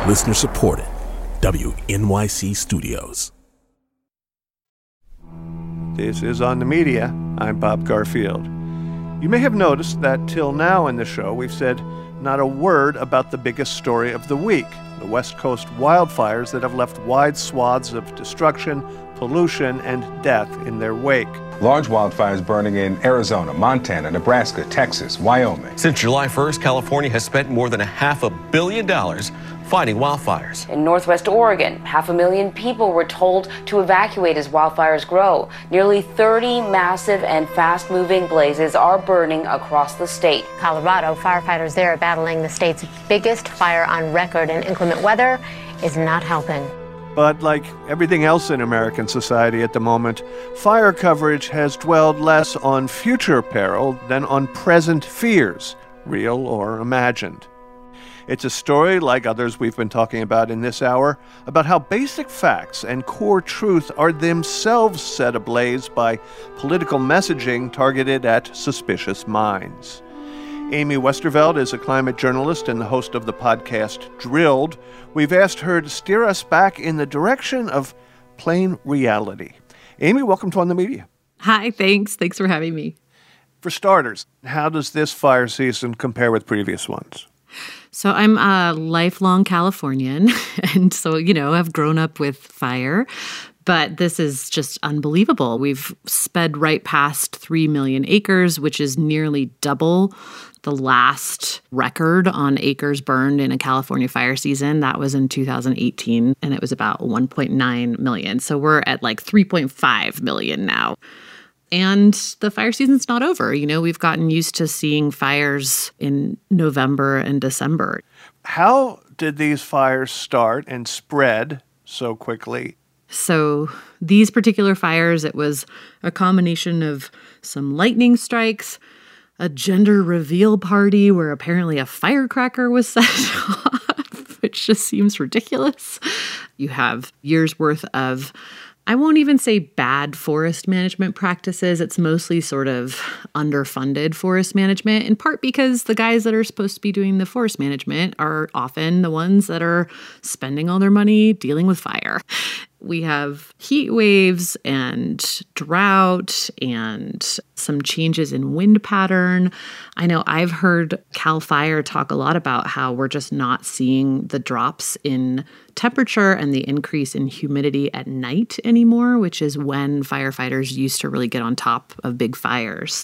Listener supported. WNYC Studios. This is On the Media. I'm Bob Garfield. You may have noticed that till now in the show we've said not a word about the biggest story of the week, the West Coast wildfires that have left wide swaths of destruction, pollution, and death in their wake. Large wildfires burning in Arizona, Montana, Nebraska, Texas, Wyoming. Since July 1st, California has spent more than $500 million fighting wildfires. In Northwest Oregon, 500,000 people were told to evacuate as wildfires grow. Nearly 30 massive and fast-moving blazes are burning across the state. Colorado, firefighters there are battling the state's biggest fire on record, and inclement weather is not helping. But like everything else in American society at the moment, fire coverage has dwelled less on future peril than on present fears, real or imagined. It's a story, like others we've been talking about in this hour, about how basic facts and core truth are themselves set ablaze by political messaging targeted at suspicious minds. Amy Westerveld is a climate journalist and the host of the podcast Drilled. We've asked her to steer us back in the direction of plain reality. Amy, welcome to On the Media. Hi, thanks. Thanks for having me. For starters, how does this fire season compare with previous ones? So I'm a lifelong Californian, and so, I've grown up with fire. But this is just unbelievable. We've sped right past 3 million acres, which is nearly double the last record on acres burned in a California fire season. That was in 2018, and it was about 1.9 million. So we're at like 3.5 million now. And the fire season's not over. We've gotten used to seeing fires in November and December. How did these fires start and spread so quickly? So these particular fires, it was a combination of some lightning strikes, a gender reveal party where apparently a firecracker was set off, which just seems ridiculous. You have years worth of, I won't even say bad forest management practices. It's mostly sort of underfunded forest management, in part because the guys that are supposed to be doing the forest management are often the ones that are spending all their money dealing with fire. We have heat waves and drought and some changes in wind pattern. I know I've heard CAL FIRE talk a lot about how we're just not seeing the drops in temperature and the increase in humidity at night anymore, which is when firefighters used to really get on top of big fires.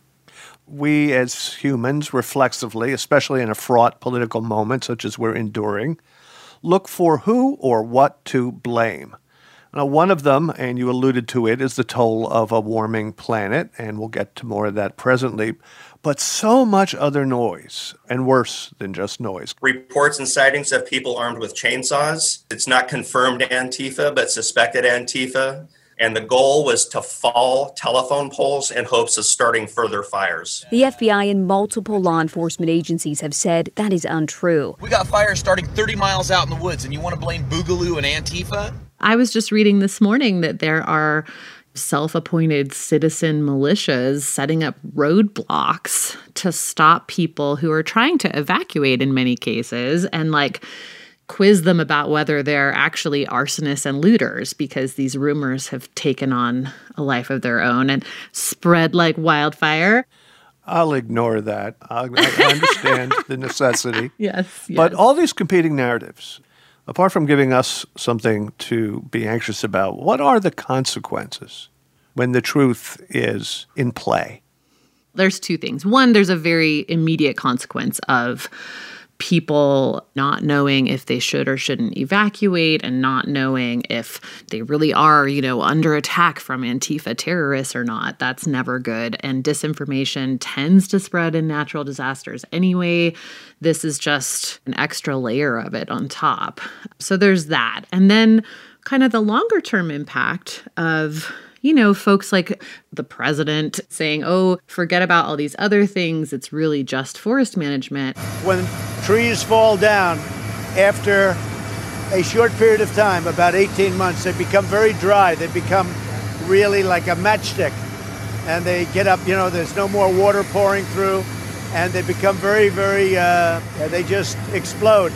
We as humans reflexively, especially in a fraught political moment such as we're enduring, look for who or what to blame. Now, one of them, and you alluded to it, is the toll of a warming planet, and we'll get to more of that presently. But so much other noise, and worse than just noise. Reports and sightings of people armed with chainsaws. It's not confirmed Antifa, but suspected Antifa. And the goal was to fall telephone poles in hopes of starting further fires. The FBI and multiple law enforcement agencies have said that is untrue. We got fires starting 30 miles out in the woods, and you want to blame Boogaloo and Antifa? I was just reading this morning that there are self-appointed citizen militias setting up roadblocks to stop people who are trying to evacuate in many cases and quiz them about whether they're actually arsonists and looters, because these rumors have taken on a life of their own and spread like wildfire. I'll ignore that. I understand the necessity. Yes. But all these competing narratives, apart from giving us something to be anxious about, what are the consequences when the truth is in play? There's two things. One, there's a very immediate consequence of people not knowing if they should or shouldn't evacuate and not knowing if they really are, under attack from Antifa terrorists or not. That's never good. And disinformation tends to spread in natural disasters anyway. This is just an extra layer of it on top. So there's that. And then kind of the longer term impact of folks like the president saying, forget about all these other things. It's really just forest management. When trees fall down after a short period of time, about 18 months, they become very dry. They become really like a matchstick. And they get up, there's no more water pouring through. And they become very, very, they just explode.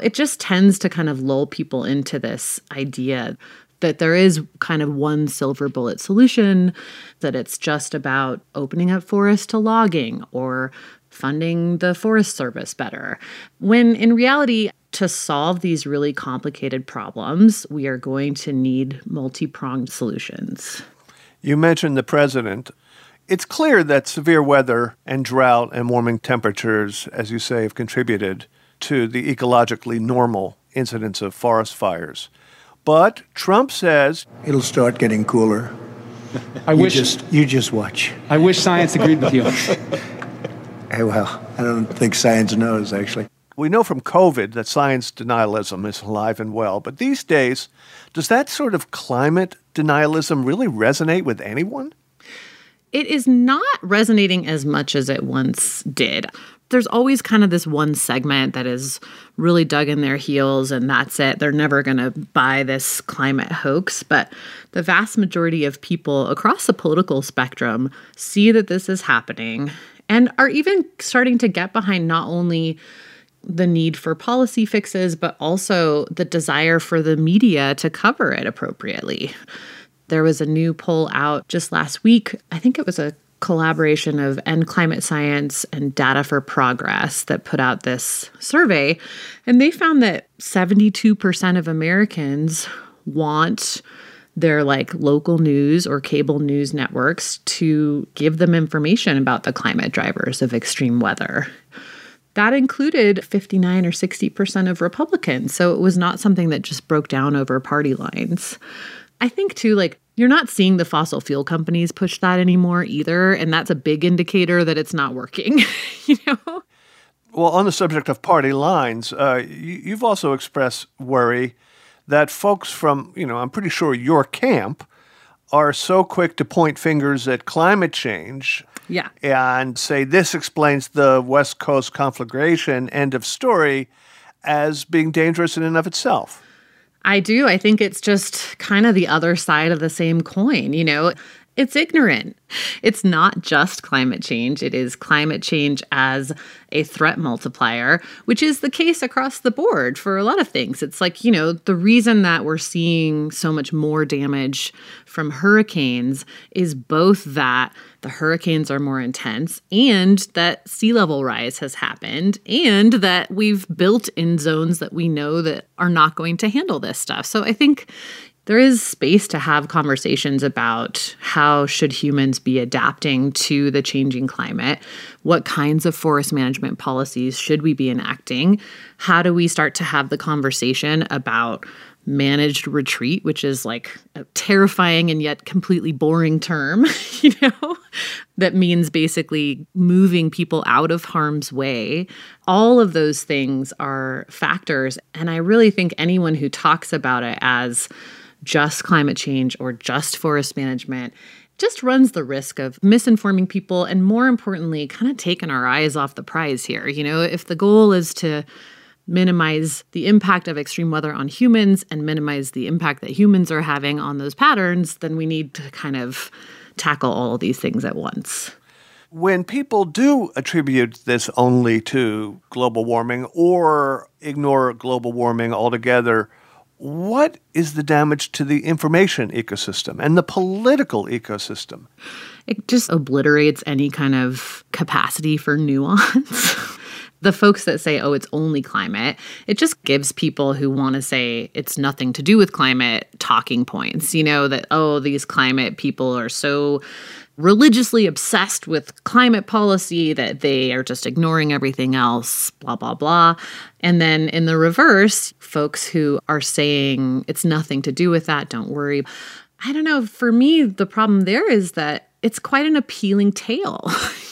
It just tends to kind of lull people into this idea that there is kind of one silver bullet solution, that it's just about opening up forests to logging or funding the Forest Service better. When in reality, to solve these really complicated problems, we are going to need multi-pronged solutions. You mentioned the president. It's clear that severe weather and drought and warming temperatures, as you say, have contributed to the ecologically normal incidence of forest fires. But Trump says It'll start getting cooler. You just watch. I wish science agreed with you. Hey, well, I don't think science knows, actually. we know from COVID that science denialism is alive and well. But these days, does that sort of climate denialism really resonate with anyone? It is not resonating as much as it once did. There's always kind of this one segment that is really dug in their heels, and that's it. They're never going to buy this climate hoax. But the vast majority of people across the political spectrum see that this is happening and are even starting to get behind not only the need for policy fixes, but also the desire for the media to cover it appropriately. There was a new poll out just last week. I think it was a collaboration of End Climate Science and Data for Progress that put out this survey. And they found that 72% of Americans want their local news or cable news networks to give them information about the climate drivers of extreme weather. That included 59 or 60% of Republicans. So it was not something that just broke down over party lines. I think, too, you're not seeing the fossil fuel companies push that anymore either. And that's a big indicator that it's not working, Well, on the subject of party lines, you've also expressed worry that folks from, I'm pretty sure your camp are so quick to point fingers at climate change. Yeah. And say this explains the West Coast conflagration, end of story, as being dangerous in and of itself. I do. I think it's just kind of the other side of the same coin. It's ignorant. It's not just climate change. It is climate change as a threat multiplier, which is the case across the board for a lot of things. It's the reason that we're seeing so much more damage from hurricanes is both that the hurricanes are more intense and that sea level rise has happened and that we've built in zones that we know that are not going to handle this stuff. So I think there is space to have conversations about how should humans be adapting to the changing climate? What kinds of forest management policies should we be enacting? How do we start to have the conversation about managed retreat, which is a terrifying and yet completely boring term, that means basically moving people out of harm's way. All of those things are factors. And I really think anyone who talks about it as just climate change or just forest management just runs the risk of misinforming people and, more importantly, kind of taking our eyes off the prize here. If the goal is to minimize the impact of extreme weather on humans and minimize the impact that humans are having on those patterns, then we need to kind of tackle all of these things at once. When people do attribute this only to global warming or ignore global warming altogether, what is the damage to the information ecosystem and the political ecosystem? It just obliterates any kind of capacity for nuance. The folks that say, it's only climate, it just gives people who want to say it's nothing to do with climate talking points, that, these climate people are so religiously obsessed with climate policy that they are just ignoring everything else, blah, blah, blah. And then in the reverse, folks who are saying it's nothing to do with that, don't worry. I don't know. For me, the problem there is that it's quite an appealing tale.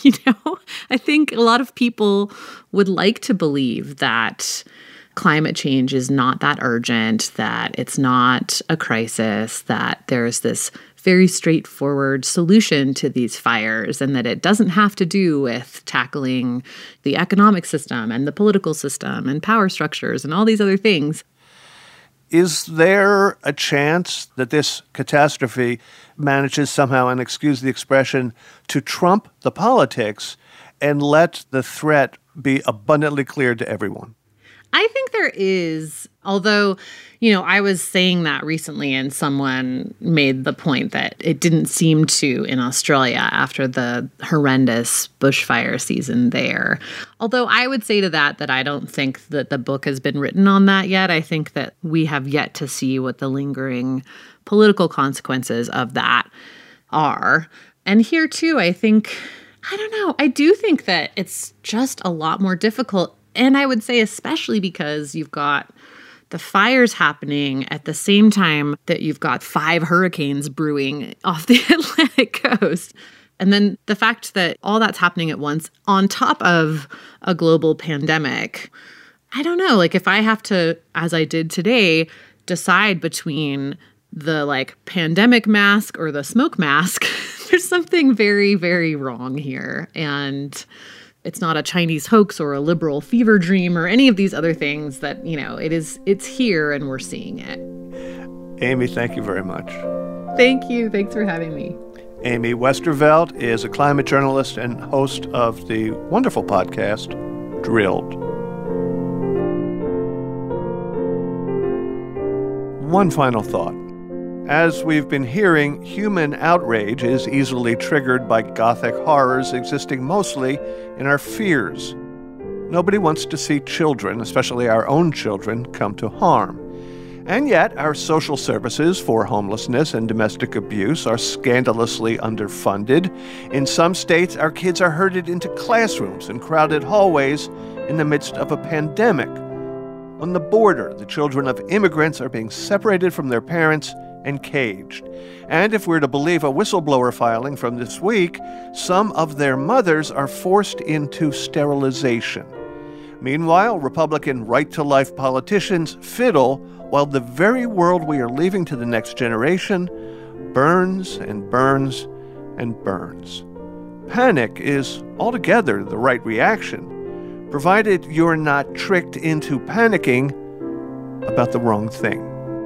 I think a lot of people would like to believe that climate change is not that urgent, that it's not a crisis, that there's this very straightforward solution to these fires, and that it doesn't have to do with tackling the economic system and the political system and power structures and all these other things. Is there a chance that this catastrophe manages somehow, and excuse the expression, to trump the politics and let the threat be abundantly clear to everyone? I think there is, although, you know, I was saying that recently and someone made the point that it didn't seem to in Australia after the horrendous bushfire season there. Although I would say to that I don't think that the book has been written on that yet. I think that we have yet to see what the lingering political consequences of that are. And here too, I think, I don't know, I do think that it's just a lot more difficult. And I would say especially because you've got the fires happening at the same time that you've got 5 hurricanes brewing off the Atlantic coast. And then the fact that all that's happening at once on top of a global pandemic. I don't know, like if I have to, as I did today, decide between the like pandemic mask or the smoke mask, there's something very, very wrong here. And it's not a Chinese hoax or a liberal fever dream or any of these other things that, you know, it's here and we're seeing it. Amy, thank you very much. Thank you. Thanks for having me. Amy Westervelt is a climate journalist and host of the wonderful podcast, Drilled. One final thought. As we've been hearing, human outrage is easily triggered by Gothic horrors existing mostly in our fears. Nobody wants to see children, especially our own children, come to harm. And yet, our social services for homelessness and domestic abuse are scandalously underfunded. In some states, our kids are herded into classrooms and crowded hallways in the midst of a pandemic. On the border, the children of immigrants are being separated from their parents and caged. And if we're to believe a whistleblower filing from this week, some of their mothers are forced into sterilization. Meanwhile, Republican right-to-life politicians fiddle while the very world we are leaving to the next generation burns and burns and burns. Panic is altogether the right reaction, provided you're not tricked into panicking about the wrong thing.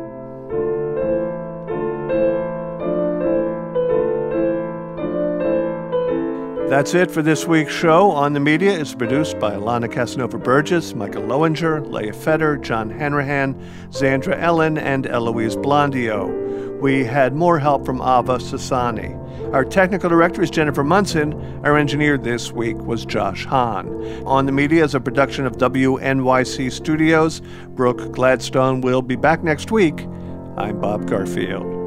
That's it for this week's show. On the Media is produced by Alana Casanova-Burgess, Michael Lowinger, Leah Fetter, John Hanrahan, Zandra Ellen, and Eloise Blondio. We had more help from Ava Sassani. Our technical director is Jennifer Munson. Our engineer this week was Josh Hahn. On the Media is a production of WNYC Studios. Brooke Gladstone will be back next week. I'm Bob Garfield.